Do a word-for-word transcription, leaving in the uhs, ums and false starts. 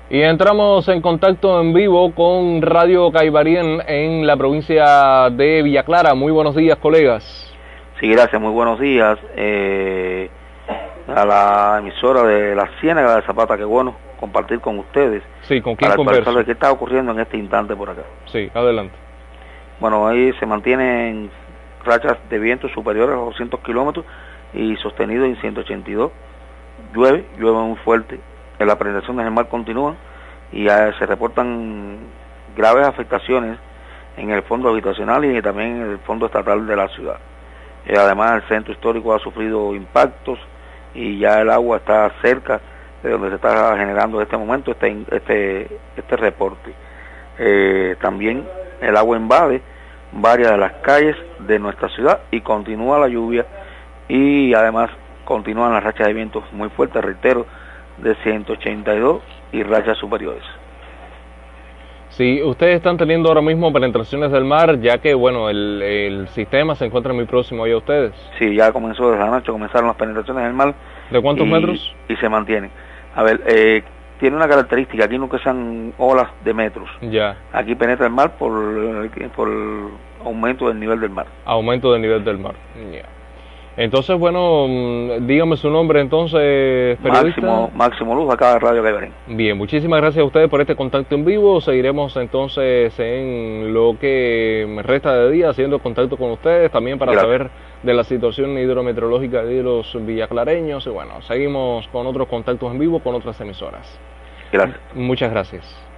Y entramos en contacto en vivo con Radio Caibarien en la provincia de Villa Clara. Muy buenos días, colegas. Sí, gracias, muy buenos días. Eh, a la emisora de la Ciénaga de Zapata, qué bueno compartir con ustedes. Sí, ¿con quién para conversa? ¿Qué está ocurriendo en este instante por acá? Sí, adelante. Bueno, ahí se mantienen rachas de viento superiores a doscientos kilómetros y sostenidos en ciento ochenta y dos. Llueve, llueve muy fuerte. Las precipitaciones en el mar continúan y ya se reportan graves afectaciones en el fondo habitacional y también en el fondo estatal de la ciudad. Eh, además, el centro histórico ha sufrido impactos y ya el agua está cerca de donde se está generando en este momento este este este reporte. Eh, también el agua invade varias de las calles de nuestra ciudad y continúa la lluvia y además continúan las rachas de vientos muy fuertes, reitero, de ciento ochenta y dos y rachas superiores. Sí, ustedes están teniendo ahora mismo penetraciones del mar, ya que, bueno, el, el sistema se encuentra muy próximo ahí a ustedes. Sí, ya comenzó desde la noche, comenzaron las penetraciones del mar. ¿De cuántos y, metros? Y se mantienen. A ver, eh, tiene una característica, aquí nunca sean olas de metros. Ya. Aquí penetra el mar por, por aumento del nivel del mar. Aumento del nivel del mar, ya. Entonces, bueno, dígame su nombre entonces, periodista. Máximo, Máximo Luz, acá de Radio Caibarien. Bien, muchísimas gracias a ustedes por este contacto en vivo. Seguiremos entonces en lo que me resta de día haciendo contacto con ustedes, también para gracias. saber de la situación hidrometeorológica de los villaclareños. Y bueno, seguimos con otros contactos en vivo con otras emisoras. Gracias. Muchas gracias.